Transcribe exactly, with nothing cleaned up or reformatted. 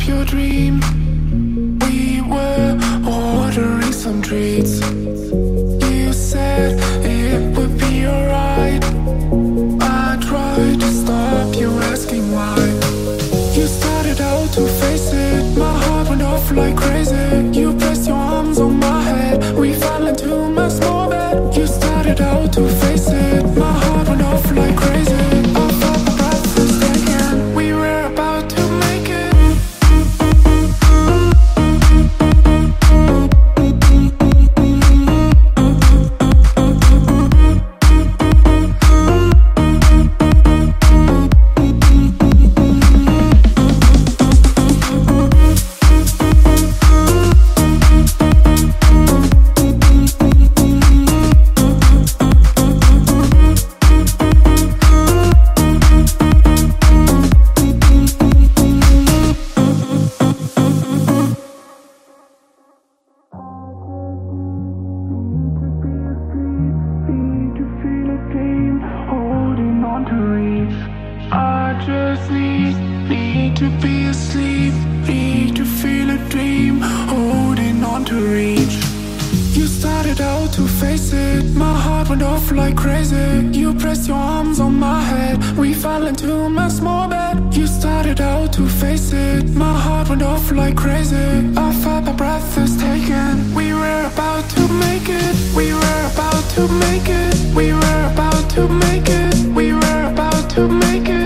your dream. We were ordering some treats. You said it would be alright. I tried to stop you asking why. You started out to face it. My heart went off like crazy. You pressed your arms on my head. We fell into my small bed. You started out to face it. My heart went off like crazy. I felt my breath was taken. We were about to make it. I just need, need to be asleep. Need to feel a dream, holding on to reach. You started out to face it. My heart went off like crazy. You pressed your arms on my head. We fell into my small bed. You started out to face it. My heart went off like crazy. I felt my breath was taken. We were about to make it. We were about to make it. We were about to make it. We were about to make it.